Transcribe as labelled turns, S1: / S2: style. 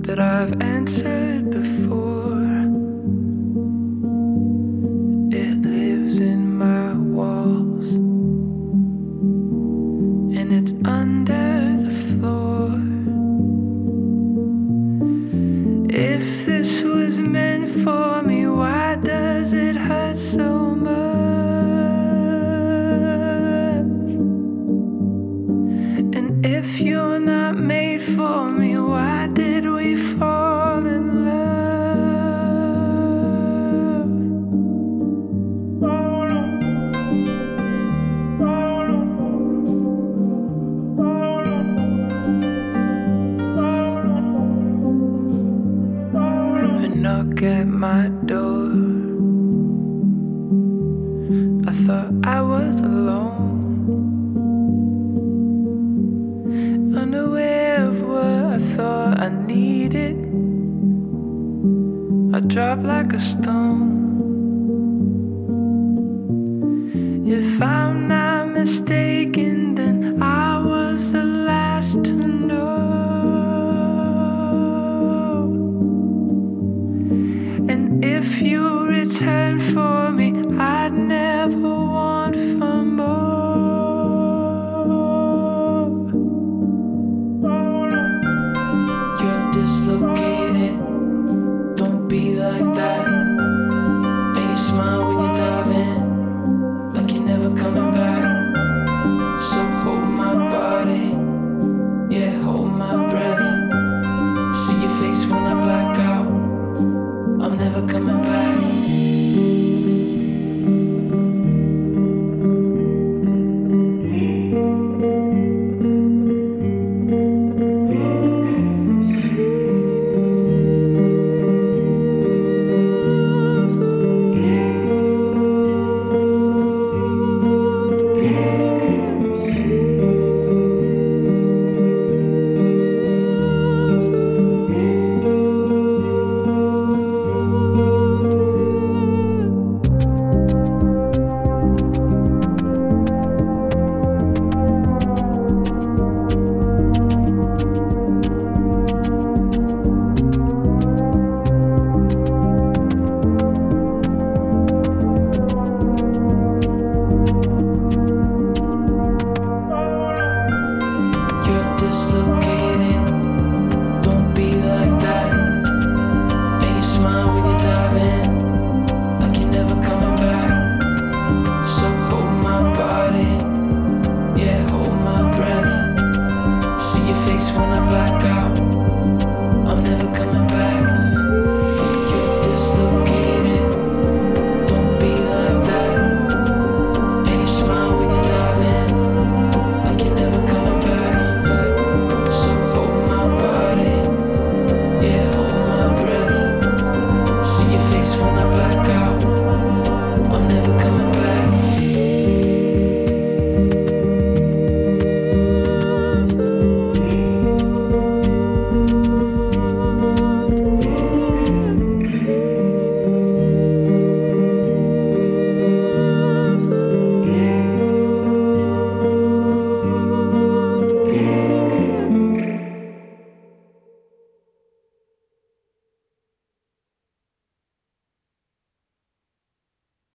S1: that I've answered before. It lives in my walls, and it's under the floor. If this was meant for me, why does it hurt so much? And if you're not made for me, why did we fall in love? A knock at my door. I thought I was alone, unaware of what I thought I needed. I dropped like a stone. If I'm not mistaken, then I was the last to know. And if you return for me, I'd never want for more. You're dislocated, don't be like that. And you smile when you dive in, like you're never coming back. So hold my body, yeah, hold my breath. See your face when I black out, I'm never coming back.